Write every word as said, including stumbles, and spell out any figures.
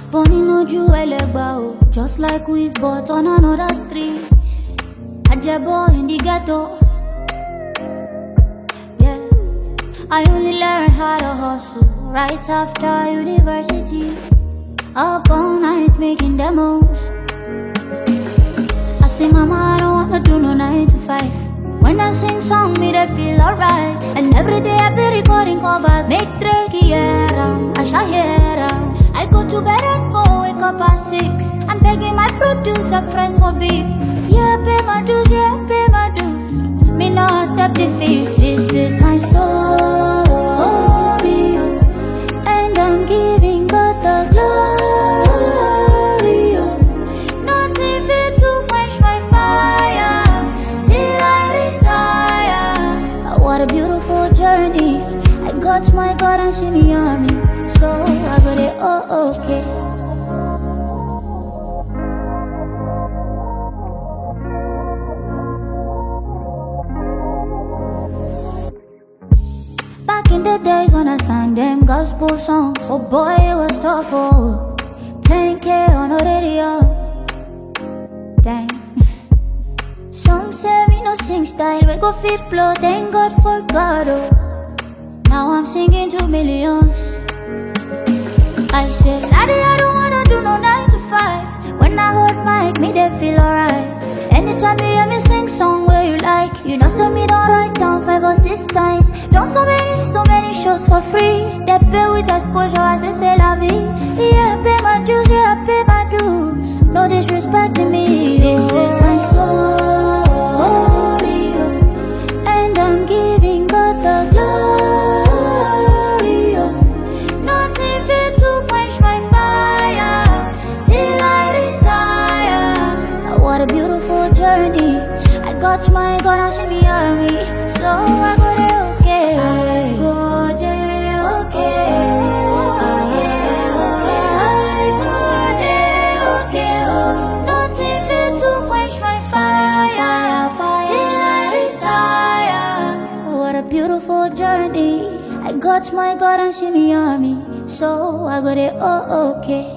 Bunny no jewelry, just like we but on another street. Ajabo in the ghetto. Yeah, I only learned how to hustle right after university. Up all night making demos. I say, mama, I don't wanna do no nine to five. When I sing song, me they feel alright. And every day I be recording covers. Make Drake hear 'em, I shall hear 'em. I go to bed at four, wake up at six. I'm begging my producer friends for beats. Yeah, pay my dues, yeah, pay my dues. Me no accept defeat. This is my story, and I'm giving God the glory. Nothing fit to quench my fire till I retire. What a beautiful journey. I got my God and see me on me, so I got it all okay. Back in the days when I sang them gospel songs, oh boy, it was tough, oh. ten K on the radio, dang. Some say me no sing style, we go fit blow, thank God for God, oh. Now I'm singing to millions. I said, Daddy, I don't wanna do no nine to five. When I hold mic, me they feel alright. Anytime you hear me sing song where you like, you know say me don't write down five or six times. Done so many, so many shows for free. They pay with exposure as they say la vie. Yeah, pay my dues, yeah, pay my dues. No disrespect to me. This is my story, and I'm giving God the glory. Nothing fit to quench my fire till I retire. What a beautiful journey. I got my God and see me army, so I got it okay. I got it okay. I got it okay. Nothing fit to quench my fire till I retire. What a beautiful journey. I got my God and see me army, so I got it all okay.